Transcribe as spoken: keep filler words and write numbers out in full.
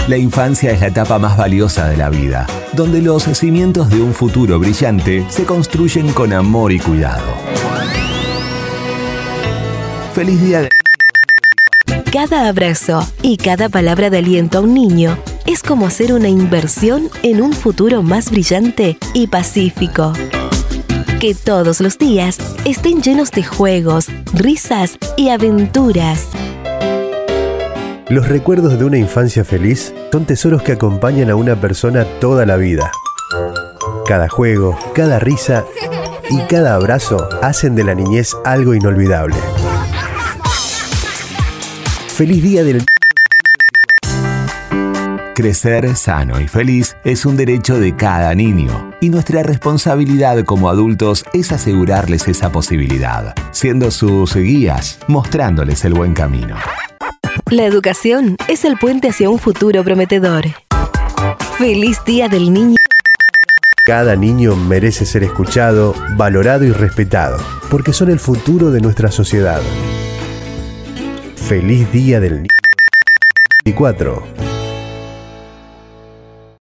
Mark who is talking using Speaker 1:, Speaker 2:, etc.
Speaker 1: La infancia es la etapa más valiosa de la vida, donde los cimientos de un futuro brillante se construyen con amor y cuidado. ¡Feliz día de...
Speaker 2: Cada abrazo y cada palabra de aliento a un niño es como hacer una inversión en un futuro más brillante y pacífico. Que todos los días estén llenos de juegos, risas y aventuras.
Speaker 3: Los recuerdos de una infancia feliz son tesoros que acompañan a una persona toda la vida. Cada juego, cada risa y cada abrazo hacen de la niñez algo inolvidable. ¡Feliz día del...
Speaker 1: Crecer sano y feliz es un derecho de cada niño, y nuestra responsabilidad como adultos es asegurarles esa posibilidad, siendo sus guías, mostrándoles el buen camino.
Speaker 2: La educación es el puente hacia un futuro prometedor. ¡Feliz Día del Niño!
Speaker 3: Cada niño merece ser escuchado, valorado y respetado, porque son el futuro de nuestra sociedad. ¡Feliz Día del Niño! veinticuatro